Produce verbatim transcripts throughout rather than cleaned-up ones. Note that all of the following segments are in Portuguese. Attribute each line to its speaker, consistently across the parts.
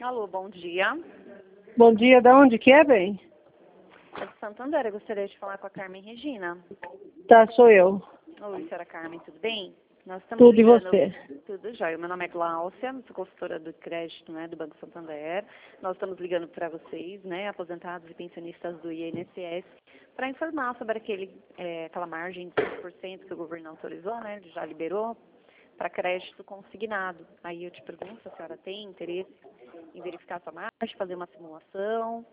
Speaker 1: Alô, bom dia.
Speaker 2: Bom dia, da onde que é, bem?
Speaker 1: É de Santander, eu gostaria de falar com a Carmen Regina.
Speaker 2: Tá, sou eu.
Speaker 1: Oi, senhora Carmen, tudo bem? Nós estamos
Speaker 2: Tudo e
Speaker 1: ligando...
Speaker 2: você?
Speaker 1: Tudo jóia. Meu nome é Gláucia, sou consultora do crédito, né, do Banco Santander. Nós estamos ligando para vocês, né, aposentados e pensionistas do I N S S, para informar sobre aquele, é, aquela margem de cinco por cento que o governo autorizou, né, ele já liberou, para crédito consignado. Aí eu te pergunto se a senhora tem interesse em verificar sua margem, fazer uma simulação.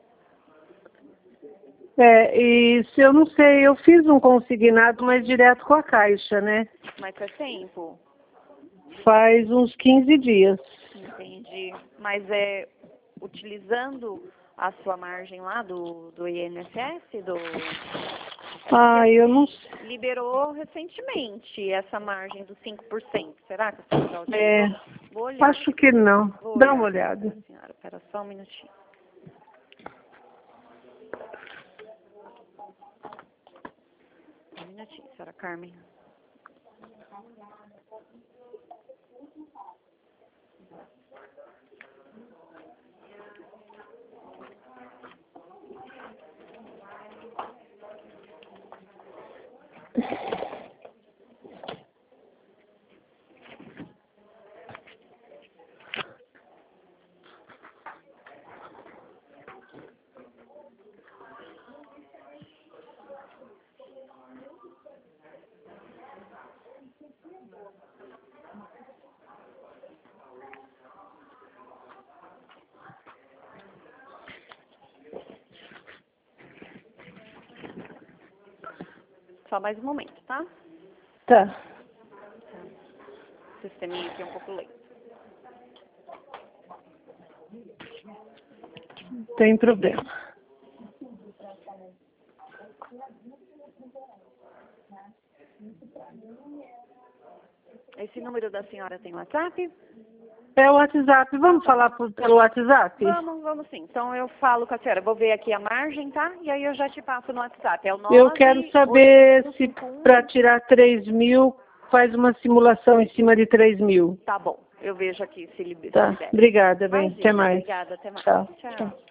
Speaker 2: É, e se eu não sei, eu fiz um consignado, mas direto com a Caixa, né?
Speaker 1: Mas faz tempo?
Speaker 2: Faz uns quinze dias.
Speaker 1: Entendi. Mas é utilizando a sua margem lá do, do I N S S? Do... É
Speaker 2: Ah, eu não sei.
Speaker 1: liberou recentemente essa margem dos cinco por cento. Será que a senhora já utilizou?
Speaker 2: É,
Speaker 1: Vou olhar.
Speaker 2: acho que não.
Speaker 1: Vou
Speaker 2: Dá
Speaker 1: olhar.
Speaker 2: uma olhada.
Speaker 1: Senhora, espera só um minutinho. Um minutinho, senhora Carmen. Só mais um momento, tá?
Speaker 2: Tá,
Speaker 1: O sisteminha aqui é um pouco lento.
Speaker 2: não tem problema.
Speaker 1: Esse número da senhora tem WhatsApp?
Speaker 2: É o WhatsApp, vamos falar por, pelo WhatsApp?
Speaker 1: Vamos, vamos sim. Então eu falo com a senhora, vou ver aqui a margem, tá? E aí eu já te passo no WhatsApp. É o nove,
Speaker 2: Eu quero saber
Speaker 1: oito,
Speaker 2: se
Speaker 1: cinco um.
Speaker 2: para tirar três mil, faz uma simulação em cima de três mil.
Speaker 1: Tá bom, eu vejo aqui se ele se
Speaker 2: Tá,
Speaker 1: libera.
Speaker 2: obrigada, bem.
Speaker 1: Imagina,
Speaker 2: Até mais.
Speaker 1: obrigada, até mais.
Speaker 2: Tchau.
Speaker 1: Tchau.
Speaker 2: Tchau.